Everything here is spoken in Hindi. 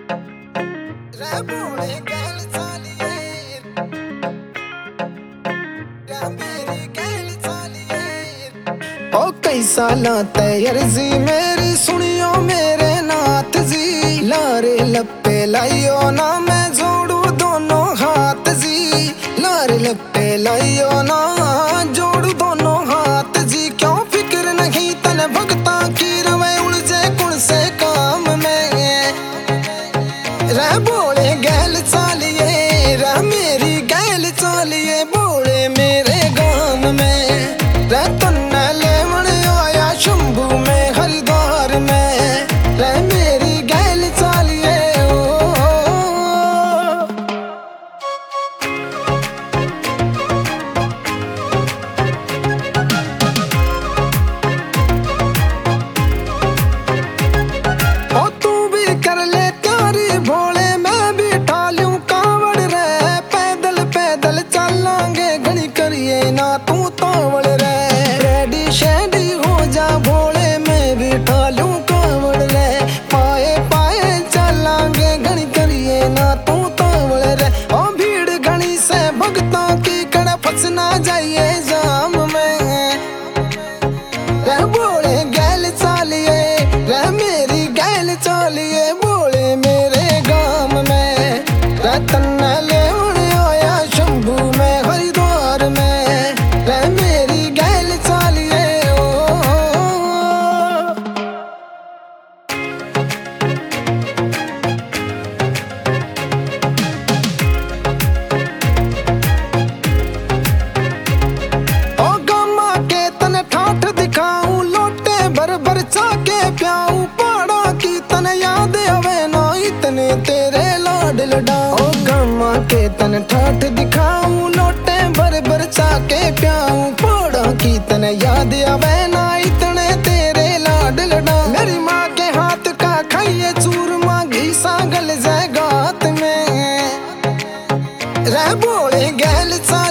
रे बोले गैल सालिए, रे मेरी गैल सालिए। ओ कई सालां ते अर्जी मेरी सुनियो मेरे नाथ जी, लारे लप्पे लाइयो ना मैं जोड़ू दोनों हाथ जी, लारे लप्पे लाइयो ना जोड़ू दोनों हाथ जी। क्यों फिक्र नहीं तने भगता की रवे उलझे कुण से काम में, रे बोले गैल चालिए, रे मेरी गैल चालिए। बोले मेरे गांव में रे तन्ने लेवन आया शंभू में हरिद्वार में, रे मेरी गैल चालिए। ओ तू भी कर ले त्यारी भोले, मैं भी ठालूं कावड़ रे, पैदल पैदल चलांगे घड़ी करिए ना तू तावड़ रे। रेडी शेडी हो जा भोले, मैं भी ठालूं कावड़ रे, पाए पाए चलांगे घड़ी करिए ना तू तावड़ रे। ओ भीड़ घनी से भक्तों की कड़ फंस ना जाइए जाम में, रे बोले गैल चालिए, रे मेरी गैल चालिए। बोले मेरे गांव में रे तन्ने लेवन आया शंभू में हरिद्वार में, रे मेरी गैल चालिए। ओ गामा के तने ठाठ दिखाऊं, लोटे भर भर चाके प्याऊं, पहाड़ा की तने याद आवे ना इतने तेरे लाड लडाऊं। ओ गामा के तने ठाठ दिखाऊं, लोटे भर भर चाके प्याऊं, पहाड़ा की तने याद आवे ना इतने तेरे लाड लडाऊं। मेरी माँ के हाथ का खाइए चूरमा, घी सा गल जाए गात में, रे बोले गैल सा